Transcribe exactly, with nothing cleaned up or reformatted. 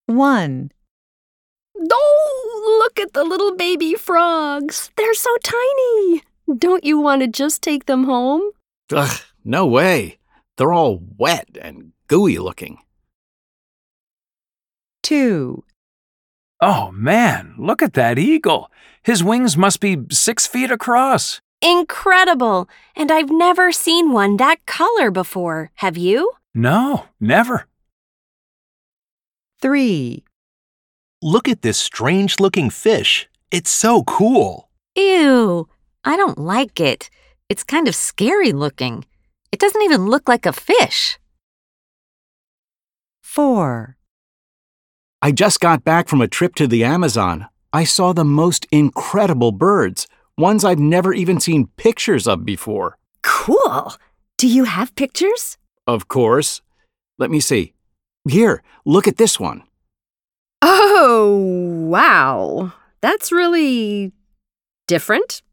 one. Oh, look at the little baby frogs. They're so tiny. Don't you want to just take them home? Ugh, no way. They're all wet and gooey looking. two. Oh, man, look at that eagle. His wings must be six feet across. Incredible! And I've never seen one that color before. Have you? No, never. three. Look at this strange-looking fish. It's so cool. Ew, I don't like it. It's kind of scary looking. It doesn't even look like a fish. four. I just got back from a trip to the Amazon. I saw the most incredible birds, ones I've never even seen pictures of before. Cool. Do you have pictures? Of course. Let me see. Here, look at this one. Oh, wow. That's really different.